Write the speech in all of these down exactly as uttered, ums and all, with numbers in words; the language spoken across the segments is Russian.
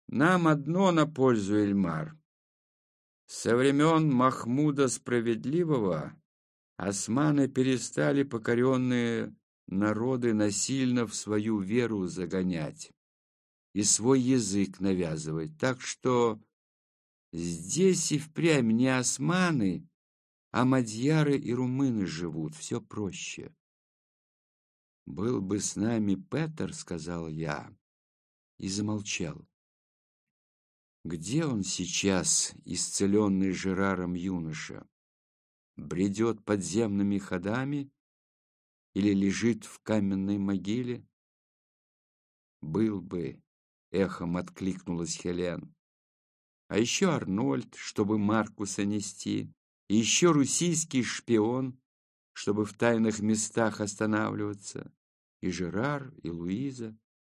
Нам одно на пользу, Эльмар. Со времен Махмуда Справедливого османы перестали покоренные народы насильно в свою веру загонять и свой язык навязывать. Так что здесь и впрямь не османы, а мадьяры и румыны живут. Все проще. «Был бы с нами Петер», — сказал я, и замолчал. Где он сейчас, исцеленный Жераром юноша? Бредет подземными ходами или лежит в каменной могиле? Был бы, эхом откликнулась Хелен. А еще Арнольд, чтобы Маркуса нести, и еще русийский шпион, чтобы в тайных местах останавливаться, и Жерар, и Луиза.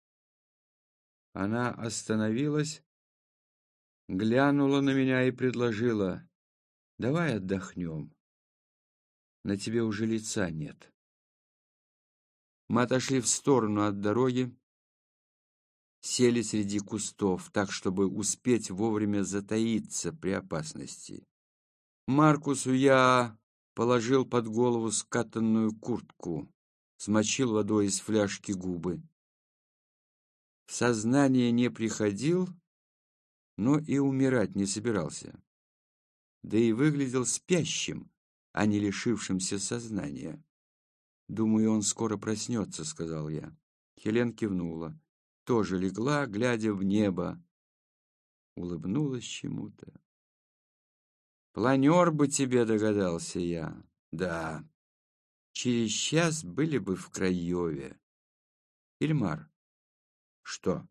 Она остановилась, глянула на меня и предложила: «Давай отдохнем. На тебе уже лица нет». Мы отошли в сторону от дороги, сели среди кустов, так, чтобы успеть вовремя затаиться при опасности. Маркусу я положил под голову скатанную куртку, смочил водой из фляжки губы. В сознание не приходил, но и умирать не собирался. Да и выглядел спящим, а не лишившимся сознания. «Думаю, он скоро проснется», — сказал я. Хелен кивнула. Тоже легла, глядя в небо. Улыбнулась чему-то. «Планер бы тебе», — догадался я. «Да, через час были бы в Краеве». «Ильмар». «Что?»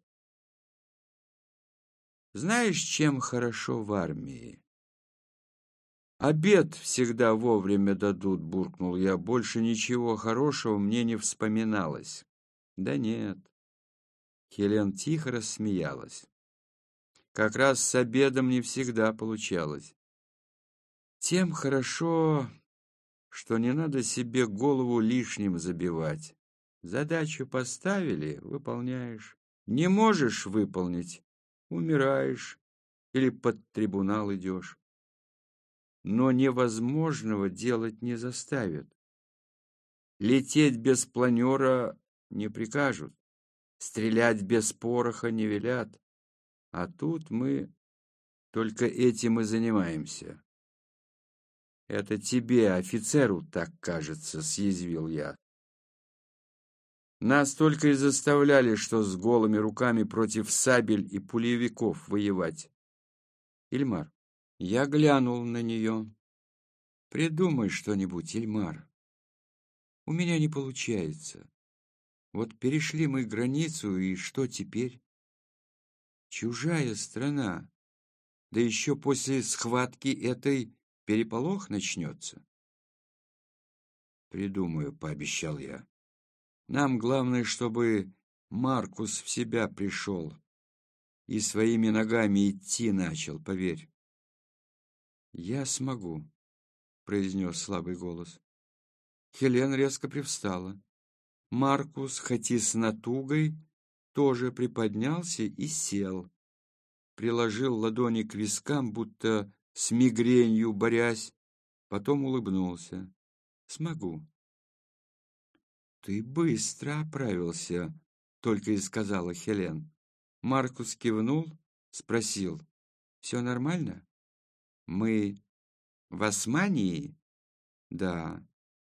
«Знаешь, чем хорошо в армии?» «Обед всегда вовремя дадут», — буркнул я. «Больше ничего хорошего мне не вспоминалось». «Да нет». Хелен тихо рассмеялась. «Как раз с обедом не всегда получалось. Тем хорошо, что не надо себе голову лишним забивать. Задачу поставили — выполняешь. Не можешь выполнить — умираешь или под трибунал идешь. Но невозможного делать не заставят. Лететь без планера не прикажут, стрелять без пороха не велят. А тут мы только этим и занимаемся». «Это тебе, офицеру, так кажется», — съязвил я. «Нас только и заставляли, что с голыми руками против сабель и пулевиков воевать». «Ильмар». Я глянул на нее. «Придумай что-нибудь, Ильмар. У меня не получается. Вот перешли мы границу, и что теперь? Чужая страна. Да еще после схватки этой переполох начнется». «Придумаю», — пообещал я. «Нам главное, чтобы Маркус в себя пришел и своими ногами идти начал, поверь». «Я смогу», — произнес слабый голос. Хелен резко привстала. Маркус, хоть и с натугой, тоже приподнялся и сел. Приложил ладони к вискам, будто с мигренью борясь, потом улыбнулся. «Смогу». «Ты быстро оправился», — только и сказала Хелен. Маркус кивнул, спросил: «Все нормально? Мы в Османии?» «Да».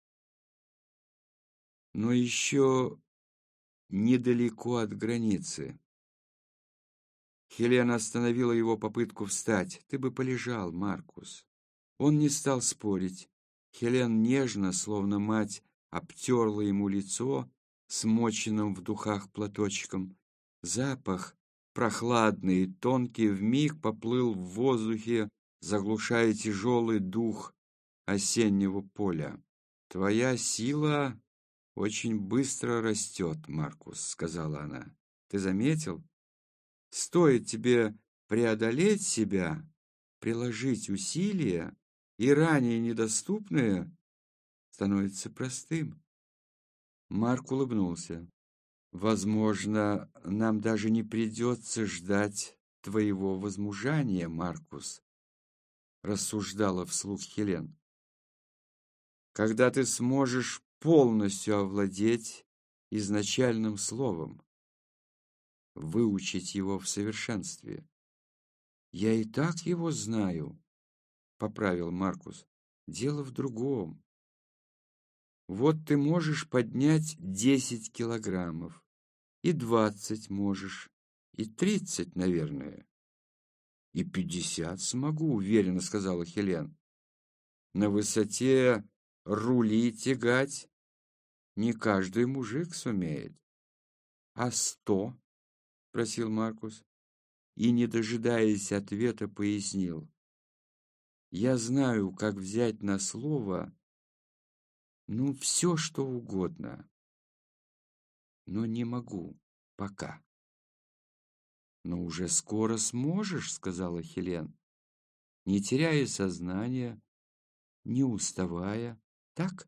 «Но еще недалеко от границы». Хелен остановила его попытку встать. «Ты бы полежал, Маркус». Он не стал спорить. Хелен нежно, словно мать, обтерла ему лицо смоченным в духах платочком. Запах, прохладный и тонкий, вмиг поплыл в воздухе, заглушая тяжелый дух осеннего поля. «Твоя сила очень быстро растет, Маркус», — сказала она. «Ты заметил? Стоит тебе преодолеть себя, приложить усилия, и ранее недоступное становится простым». Марк улыбнулся. «Возможно, нам даже не придется ждать твоего возмужания, Маркус, рассуждала вслух Хелен, когда ты сможешь полностью овладеть изначальным словом, выучить его в совершенстве. Я и так его знаю, поправил Маркус. Дело в другом. Вот ты можешь поднять десять килограммов, и двадцать можешь, и тридцать, наверное. И пятьдесят смогу, уверенно сказала Хелен. На высоте рули тягать не каждый мужик сумеет. А сто? Спросил Маркус. И, не дожидаясь ответа, пояснил. Я знаю, как взять на слово, ну, все, что угодно, но не могу пока. Но уже скоро сможешь, сказала Хелен, не теряя сознания, не уставая, так?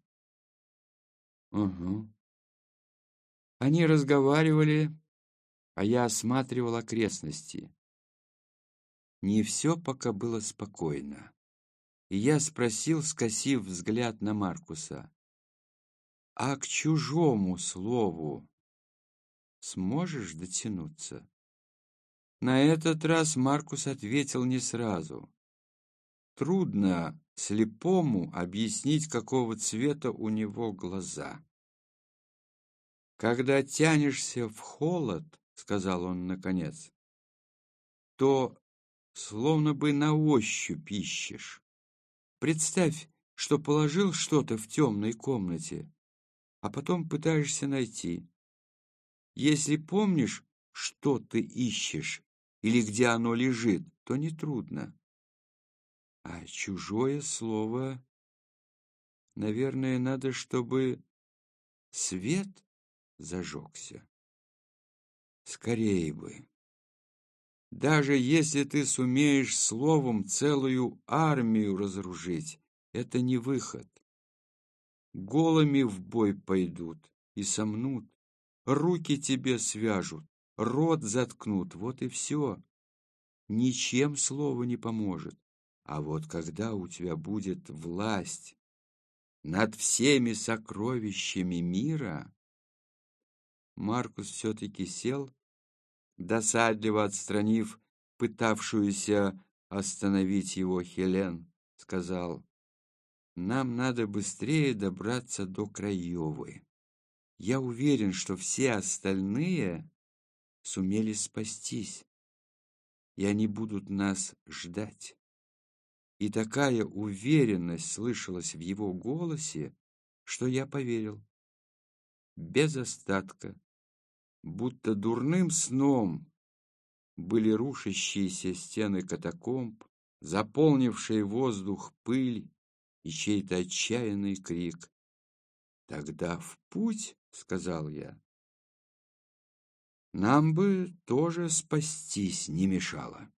Угу. Они разговаривали, а я осматривал окрестности. Не все пока было спокойно. И я спросил, скосив взгляд на Маркуса, а к чужому слову сможешь дотянуться? На этот раз Маркус ответил не сразу. Трудно слепому объяснить, какого цвета у него глаза. Когда тянешься в холод, сказал он наконец, то словно бы на ощупь ищешь. Представь, что положил что-то в темной комнате, а потом пытаешься найти. Если помнишь, что ты ищешь или где оно лежит, то нетрудно. А чужое слово, наверное, надо, чтобы свет зажегся. Скорей бы. Даже если ты сумеешь словом целую армию разоружить, это не выход. Голыми в бой пойдут и сомнут, руки тебе свяжут, рот заткнут, вот и все. Ничем слово не поможет. А вот когда у тебя будет власть над всеми сокровищами мира, Маркус все-таки сел, досадливо отстранив пытавшуюся остановить его Хелен, сказал, «Нам надо быстрее добраться до Краевой. Я уверен, что все остальные сумели спастись, и они будут нас ждать». И такая уверенность слышалась в его голосе, что я поверил. Без остатка, будто дурным сном, были рушащиеся стены катакомб, заполнившие воздух пыль и чей-то отчаянный крик. «Тогда в путь», — сказал я. «Нам бы тоже спастись не мешало».